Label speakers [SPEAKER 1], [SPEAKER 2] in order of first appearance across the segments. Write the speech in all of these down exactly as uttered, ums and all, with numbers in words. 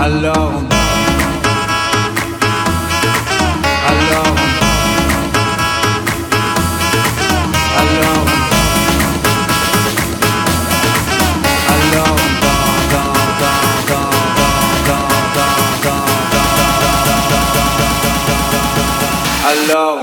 [SPEAKER 1] Alors on Alors Alors Alors Alors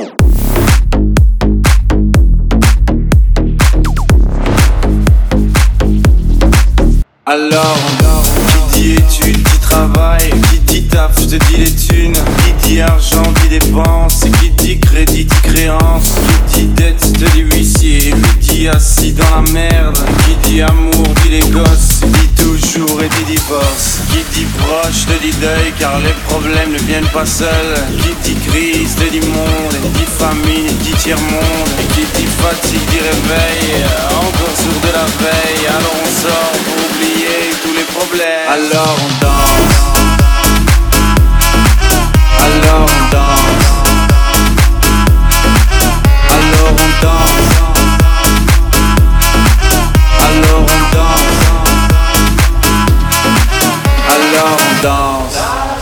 [SPEAKER 1] Alors, qui dit études, dit travail, qui dit taf, je te dis les thunes, qui dit argent, dit dépenses, qui dit crédit, dit créance, qui dit dette, je te dis huissier, qui dit assis dans la merde, qui dit amour, dit les gosses, dit toujours et dit divorce, qui dit proche, te dit deuil, car les problèmes ne viennent pas seuls, qui dit crise, te dit monde, dit famine, dit tiers-monde, et qui dit fatigue, dit réveil, encore sourd de la veille, alors on sort pour oublier tous les problèmes. Alors on danse. Alors on danse. Alors on danse. Alors on danse. Alors on danse.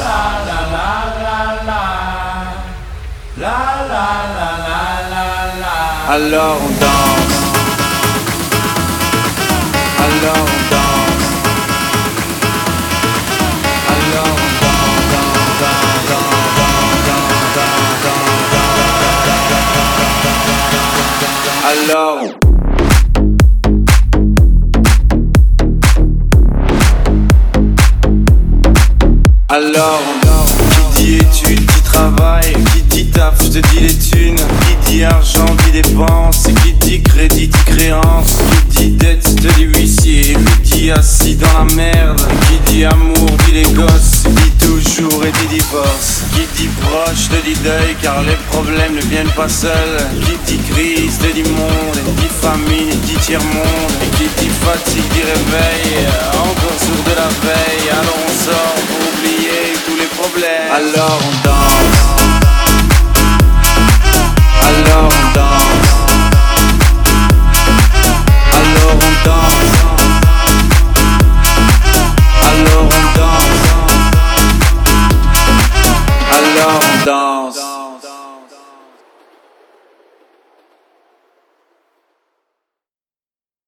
[SPEAKER 1] Alors on danse. Alors on danse. Alors on danse. Alors Alors qui dit études, dit travail, qui dit taf, je te dis les thunes, qui dit argent, dit dépenses, qui dit crédit, dit créance, qui dit dette, je te dis huissier, qui dit assis dans la merde, qui dit amour, dit les gosses, dit toujours et dit divorce, qui dit proche, te dit deuil, car les problèmes ne viennent pas seuls, qui dit crise, te dit monde, dit famine, dit tiers-monde, et qui dit fatigue, dit réveil, encore sourd de la veille, alors on sort pour oublier tous les problèmes. Alors on danse.